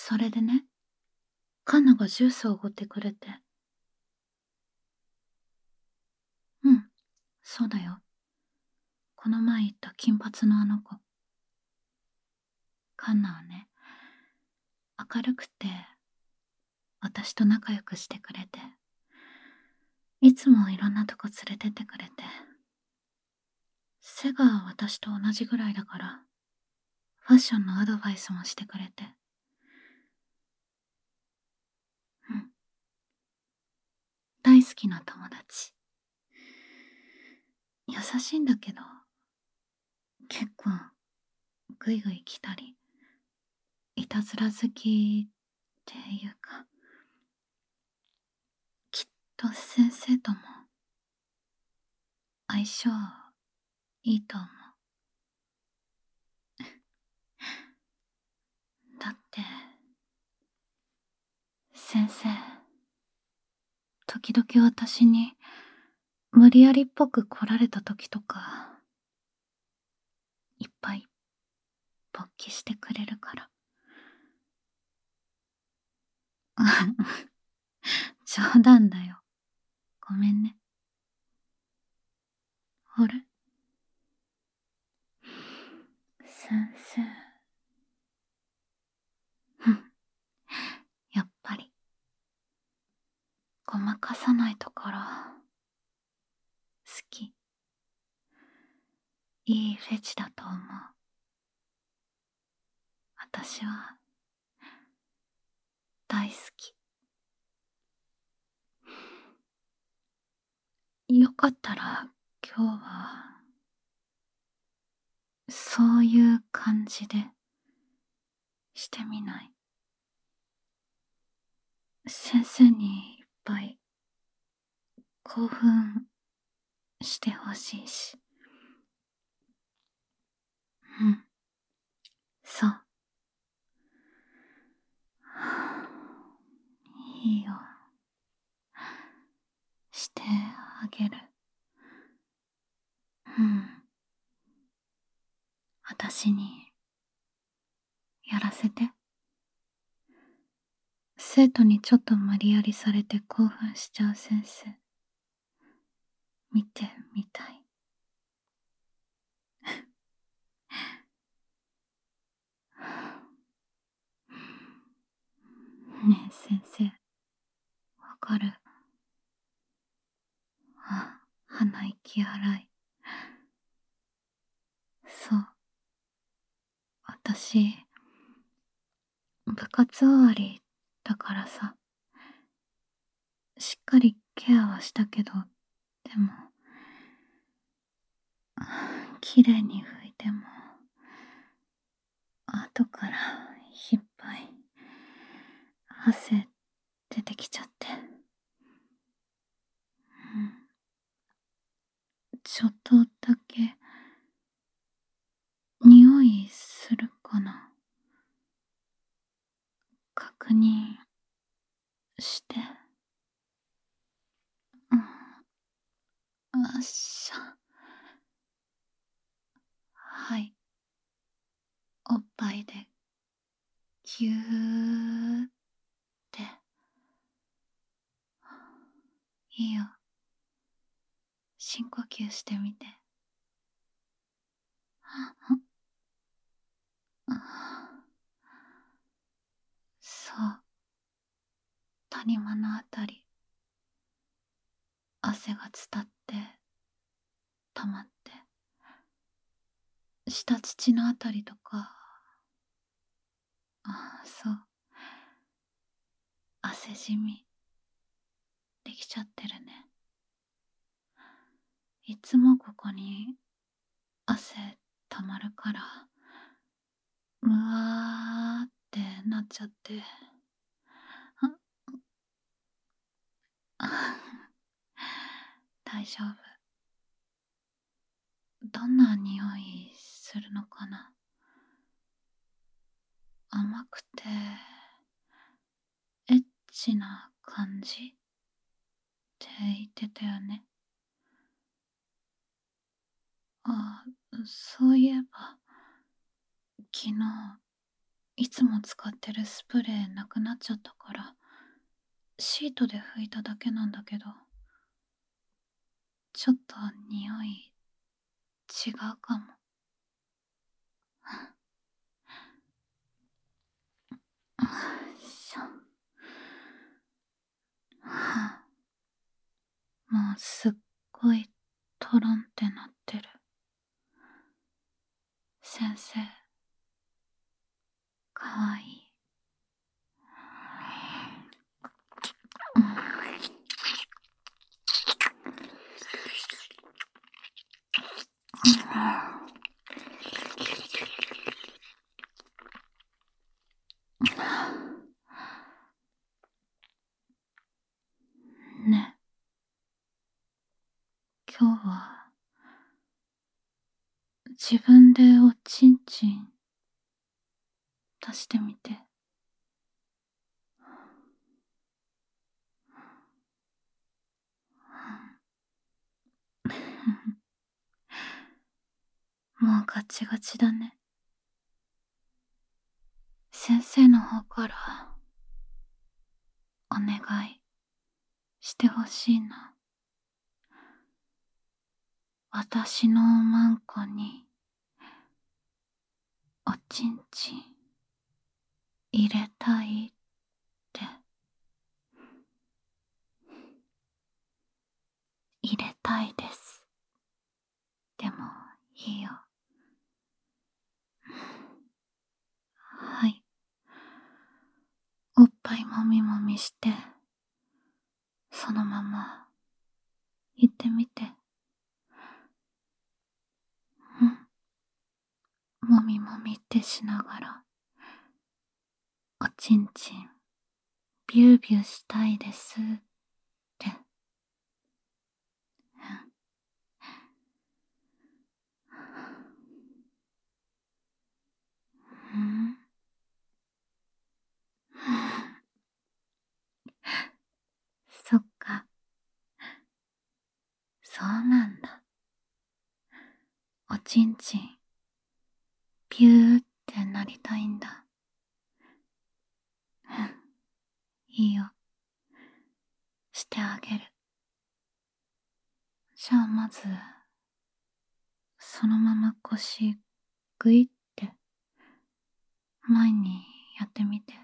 それでね、カンナがジュースをおごってくれて。うん、そうだよ。この前言った金髪のあの子。カンナはね、明るくて、私と仲良くしてくれて、いつもいろんなとこ連れてってくれて、背が私と同じぐらいだから、ファッションのアドバイスもしてくれて。うん。大好きな友達。優しいんだけど、結構、ぐいぐい来たり、いたずら好きっていうか、きっと先生とも相性いいと思う。だって、先生、時々私に無理やりっぽく来られた時とか、いっぱい勃起してくれるから。冗談だよ。ごめんね。あれ、先生。やっぱり、ごまかさないところ、好き。いいフェチだと思う。私は、大好き。よかったら、今日は、そういう感じで、してみない？先生にいっぱい、興奮してほしいし。うん。そう。いいよ。してあげる。うん。私に、やらせて。生徒にちょっと無理やりされて興奮しちゃう先生。見てみたい。ねえ先生、わかる？鼻息荒い。そう。私、部活終わりだからさ、しっかりケアはしたけど、でも、綺麗に拭いても、後からいっぱい汗出てきちゃって。うん。ちょっとだけ、匂いするかな？確認して。うん。あっしゃ。はい。おっぱいで、ぎゅーって。いいよ。深呼吸してみて。そう。谷間のあたり、汗が伝って、溜まって。下乳のあたりとか、そう。汗じみ、できちゃってるね。いつもここに、汗溜まるから、むわーってなっちゃって。大丈夫。どんな匂いするのかな？甘くて、エッチな感じって言ってたよね。そういえば、昨日いつも使ってるスプレーなくなっちゃったから、シートで拭いただけなんだけど、ちょっと匂い違うかも。よいしょ。もうすっごいトロンってなってる。先生、かわいい。ね、今日は自分でおちんちん出してみて。もうガチガチだね。先生の方からお願いしてほしいな。私のおまんこにおちんちん入れたいって。入れたいです。でもいいよ。はい。おっぱいもみもみして、そのまま行ってみて。もみもみってしながら、おちんちんビュービューしたいですって。うん。そっか。そうなんだ。おちんちんビューってなりたいんだ。いいよ。してあげる。じゃあまず、そのまま腰グイって前にやってみて。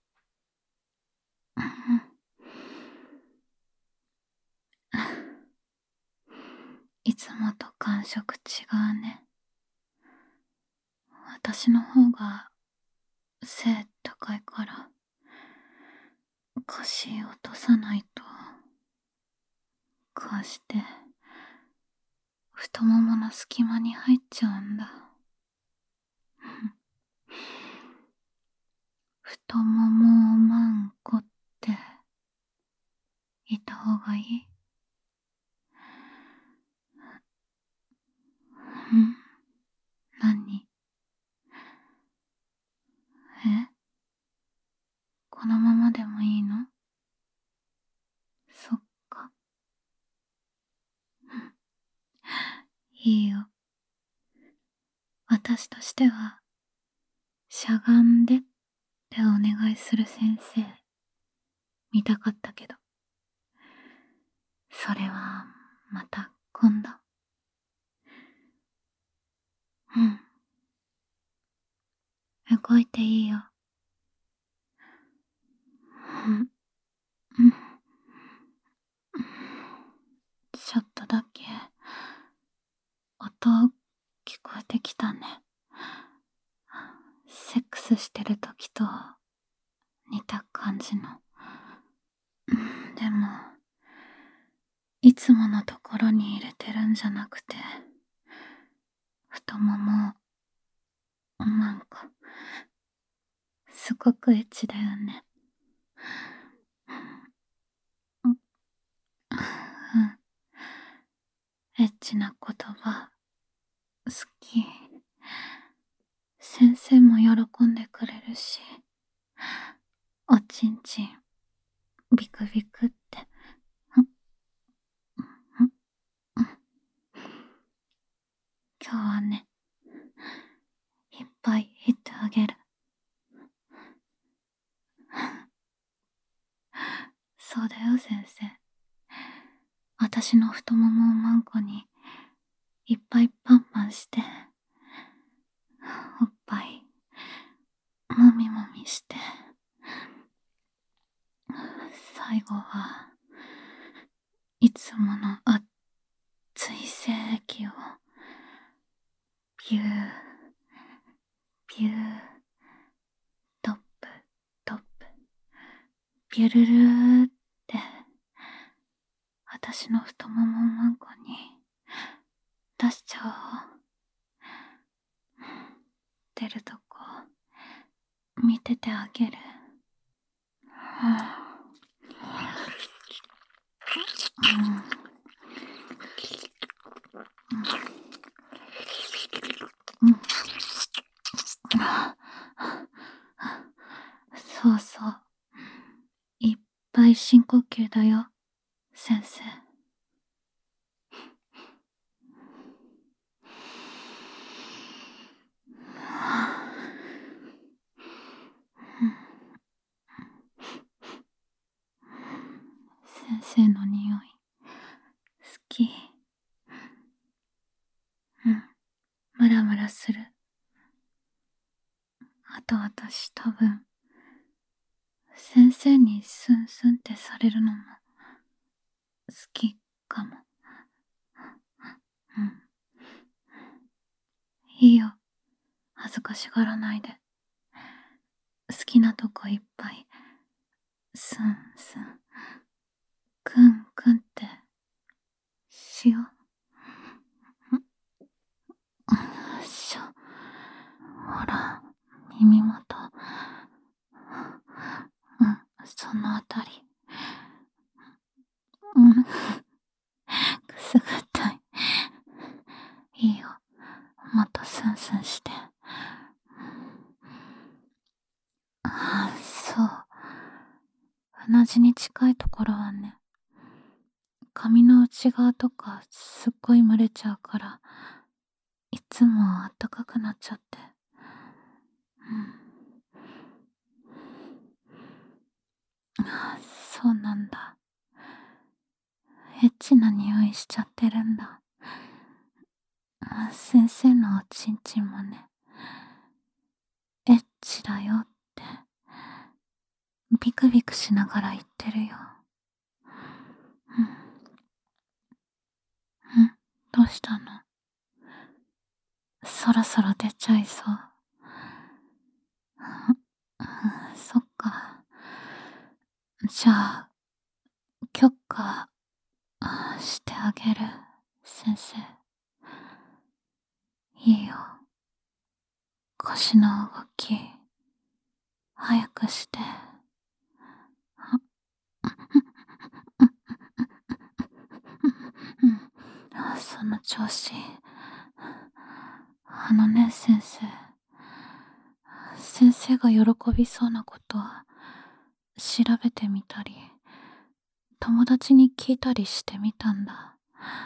いつもと感触違うね。私の方が背高いから腰落とさないと。こうして太ももの隙間に入っちゃうんだ。太ももをまんこって言った方がいい？何？え？このままでもいいの？そっか。いいよ。私としては、しゃがんでってお願いする先生、見たかったけど、それはまた今度。動いていいよ。ちょっとだけ音聞こえてきたね。セックスしてる時と似た感じの。でもいつものところに入れてるんじゃなくて、太もも、なんかすごくエッチだよね。エッチな言葉好き。先生も喜んでくれるし、おちんちんビクビクって。今日はね、いっぱい言ってあげる。 そうだよ先生。私の太ももをマンコにいっぱいパンパンして、おっぱいもみもみして、最後はいつもの熱い精液をビュービュー、トップトップ、ビュルルーって私の太ももマンコに出しちゃおう。出るとこ見ててあげる。そうそう。いっぱい深呼吸だよ、先生。先生の匂い、好き。ムラムラする。あと私多分、先生にスンスンってされるのも好きかも。いいよ。恥ずかしがらないで。好きなとこいっぱい、スンスン、クンクンってしよう。ほら、耳元。そのあたり。くすぐったい。いいよ。もっとスンスンして。そう。鼻血に近いところはね、髪の内側とかすっごい蒸れちゃうから、いつもあったかくなっちゃって。そうなんだ。エッチな匂いしちゃってるんだ。先生のおちんちんもね、エッチだよって、ビクビクしながら言ってるよ。どうしたの？そろそろ出ちゃいそう。そっか。じゃあ、許可してあげる、先生。いいよ。腰の動き、早くして。その調子。先生。先生が喜びそうなことは調べてみたり、友達に聞いたりしてみたんだ。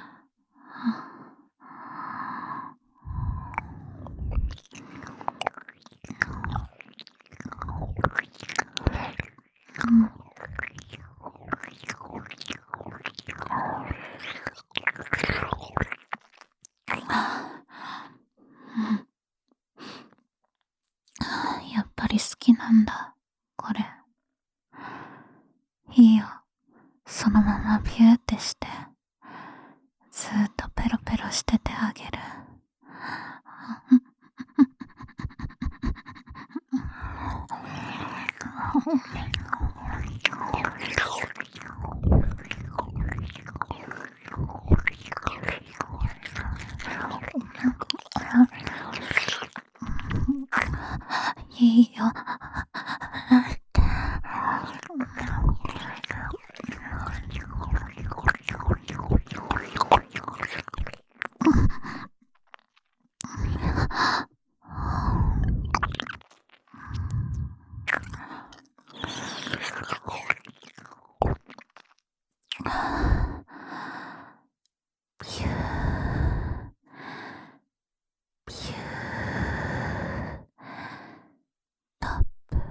やっぱり好きなんだ、これ。いいよ。そのままビューってして、ずーっとペロペロしててあげる。いいよ。ビュー、ビュー、トップ、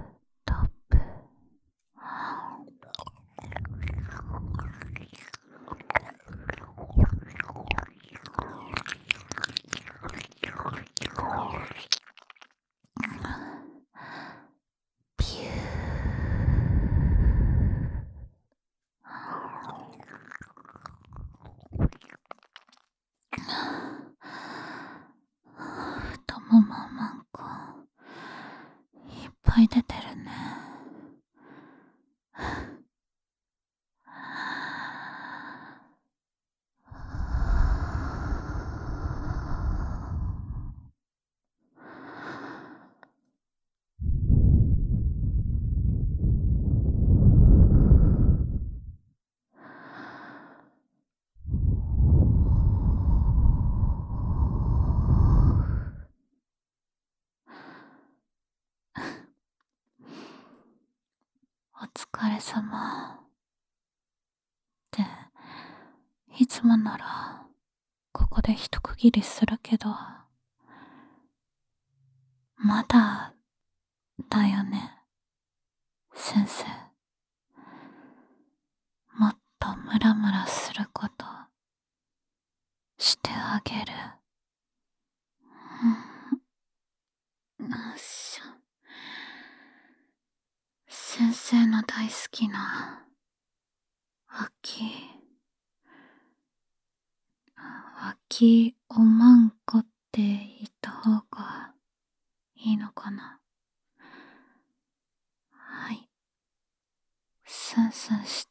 ぱい出てるね。お疲れ様。っていつもならここで一区切りするけど、まだだよね、先生。もっとムラムラすることしてあげる。よっしゃ。先生の大好きな脇おまんこって言った方がいいのかな。はい。スンスンして、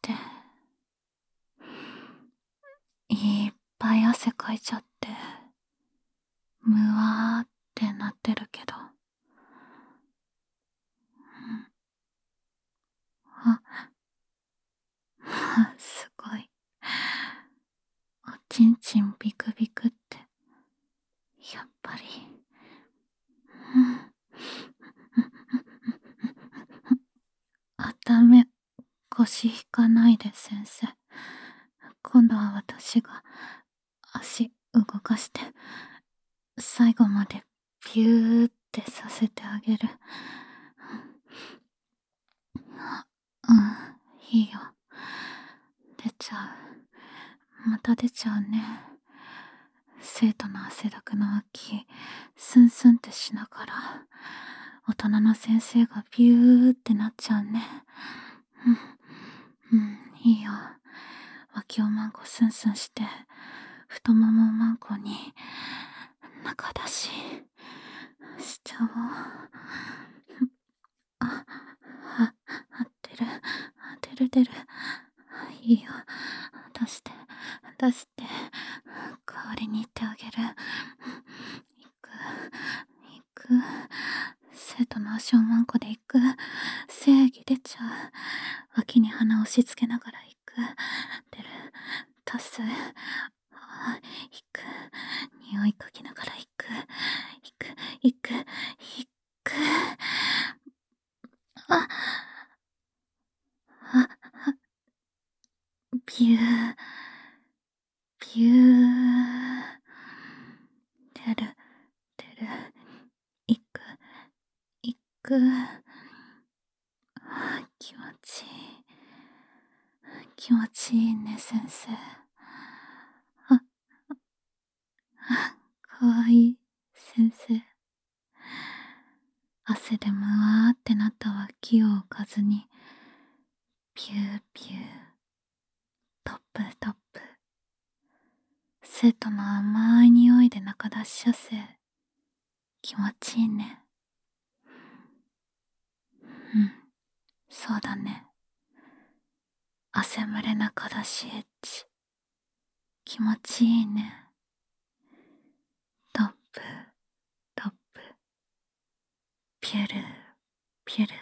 いっぱい汗かいちゃって、むわーってなってるけど。すごい。おちんちんビクビクって、やっぱり。ダメ。腰引かないで先生。今度は私が足動かして、最後までピューってさせてあげる。うん、いいよ。出ちゃう。また出ちゃうね。生徒の汗だくの脇、スンスンってしながら、大人の先生がビューってなっちゃうね。いいよ。脇をマンコスンスンして、太ももをマンコに、中出し、しちゃおう。出る。いいよ。出して、代わりに行ってあげる。行く。生徒の足をマンコで行く。正義出ちゃう。脇に鼻を押し付けながら行く。出る。出す。行く。匂い嗅ぎながら行く。行く。ビュー。出る。行く。気持ちいいね、先生。かわいい、先生。汗でむわーってなった脇を置かずに、ピュー。トップ。生徒の甘い匂いで中出し射精。気持ちいいね。そうだね。汗蒸れ中出しエッチ。気持ちいいね。トップ。ピュル。ピュー。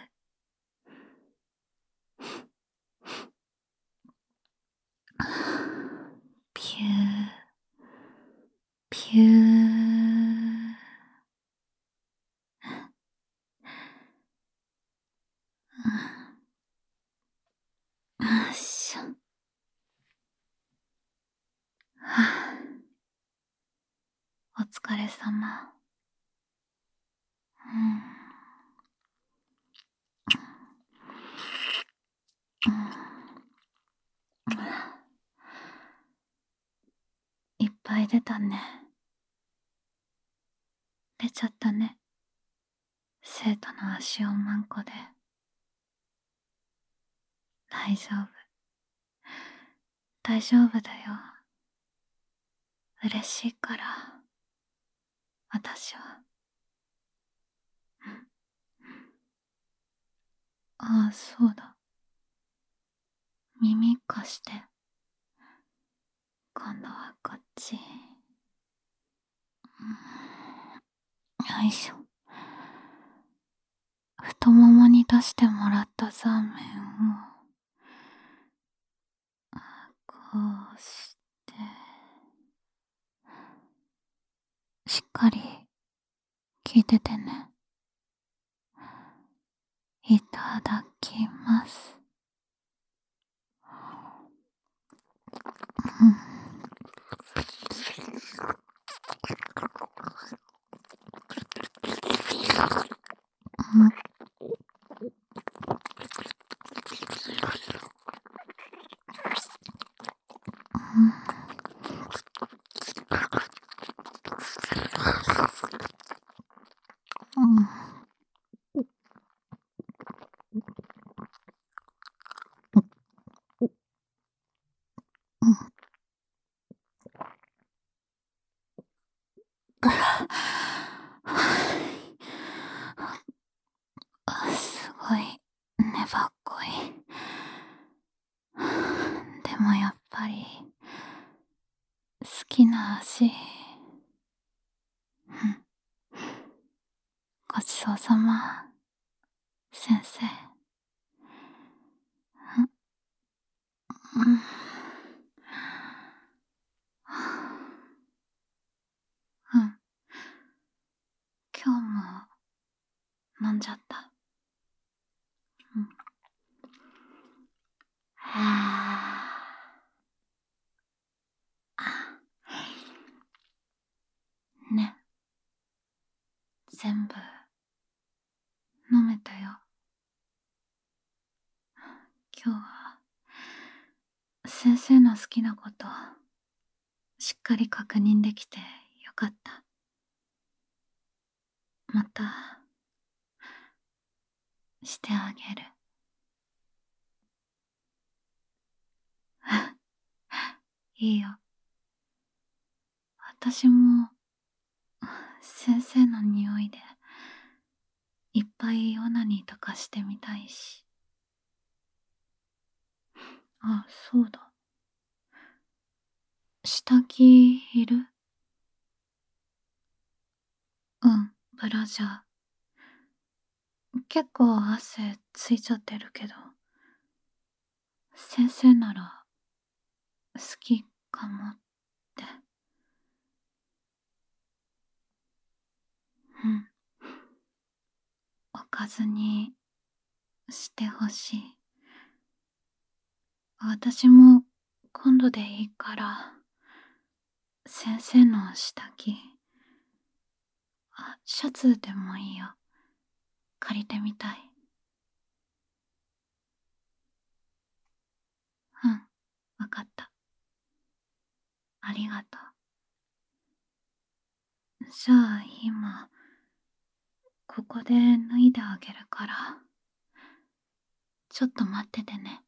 よっしょ。お疲れ様。いっぱい出たね。出ちゃったね。生徒の足をマンコで。大丈夫だよ。嬉しいから、私は。 ああ、そうだ。耳貸して。今度はこっち。よいしょ。太ももに出してもらった座面を、こうして、しっかり聞いててね。いただきます。うんうんうんうん。すごい粘っこい。でもやっぱり好きな味。うん。ごちそうさま、先生。うん。うん。今日も飲んじゃった。うん。はあ。ね、全部飲めたよ。今日は先生の好きなことしっかり確認できてよかった。またしてあげる。いいよ。私も先生の匂いでいっぱいオナニーとかしてみたいし。あ、そうだ。下着いる？うん、ブラジャー。結構汗ついちゃってるけど、先生なら好きかもって。うん。おかずにしてほしい。私も今度でいいから、先生の下着、シャツでもいいよ。借りてみたい。うん、わかった。ありがとう。じゃあ今、ここで脱いであげるから、ちょっと待っててね。